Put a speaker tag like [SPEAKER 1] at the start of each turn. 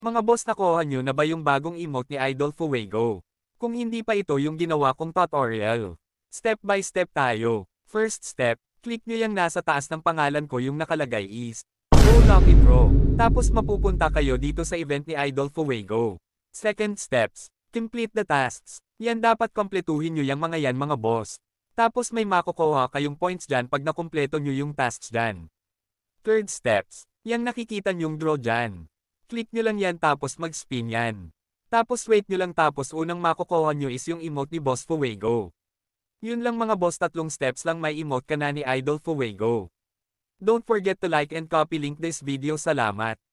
[SPEAKER 1] Mga boss, nakuha nyo na ba yung bagong emote ni Idol Fuego? Kung hindi pa, ito yung ginawa kong tutorial. Step by step tayo. First step, click nyo yung nasa taas ng pangalan ko, yung nakalagay is Go Lucky Draw. Tapos mapupunta kayo dito sa event ni Idol Fuego. Second steps, complete the tasks. Yan, dapat kompletuhin nyo yung mga yan mga boss. Tapos may makukuha kayong points dyan pag nakumpleto nyo yung tasks dyan. Third steps, yang nakikita nyong draw dyan. Click nyo lang yan tapos mag-spin yan. Tapos wait nyo lang, tapos unang makukuha nyo is yung emote ni Boss Fuego. Yun lang mga boss, 3 steps lang may emote ka na ni Idol Fuego. Don't forget to like and copy link this video. Salamat.